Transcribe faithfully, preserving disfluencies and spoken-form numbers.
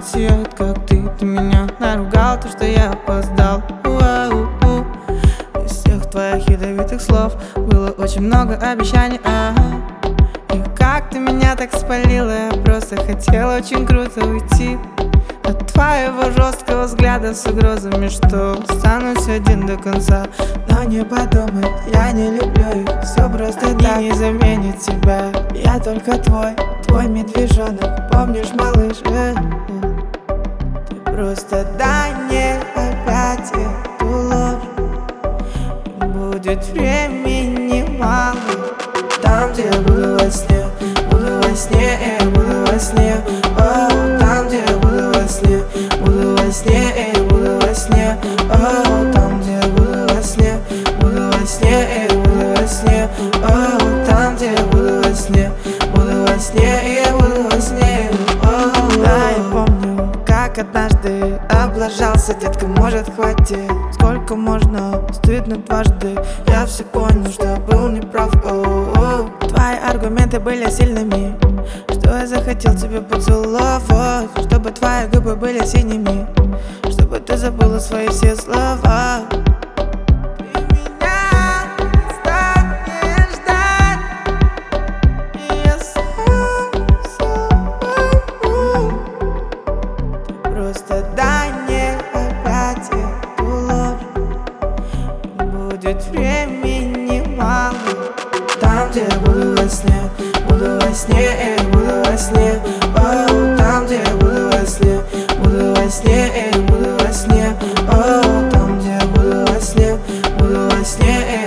сияет, как ты. Ты меня наругал, то, что я опоздал. Уау-у. Из всех твоих ядовитых слов было очень много обещаний, ага. И как ты меня так спалила, я просто хотела очень круто уйти от твоего жесткого взгляда с угрозами, что останусь один до конца. Но не подумай, я не люблю их, все просто так. И не заменит тебя, я только твой, твой медвежонок. Помнишь, малыш, э -э. Ты просто дай мне опять эту ложь. Будет времени мало. Там, где я буду во сне, буду во сне, я буду во сне. О, там, где я буду во сне, буду во сне, я буду во сне. О, там, где я буду во сне, буду во сне, я буду во сне. О, там, где я буду во сне, буду во сне, я буду во сне. О, да, я помню, как однажды облажался, детка, может, хватит. Сколько можно, стыдно дважды. Я все понял, что был неправ. О-о-о. Твои аргументы были сильными, что я захотел тебя поцеловать, чтобы твои губы были синими, чтобы ты забыла свои все слова. Ты меня станешь ждать, и я сам забыл. Ты просто дай мне опять эту ложь. Будет времени мало. Там, где я буду во сне, буду во сне, я буду во сне. О, там, где я буду во сне, буду во сне, я буду во сне. О, там, где я буду во сне, буду во сне.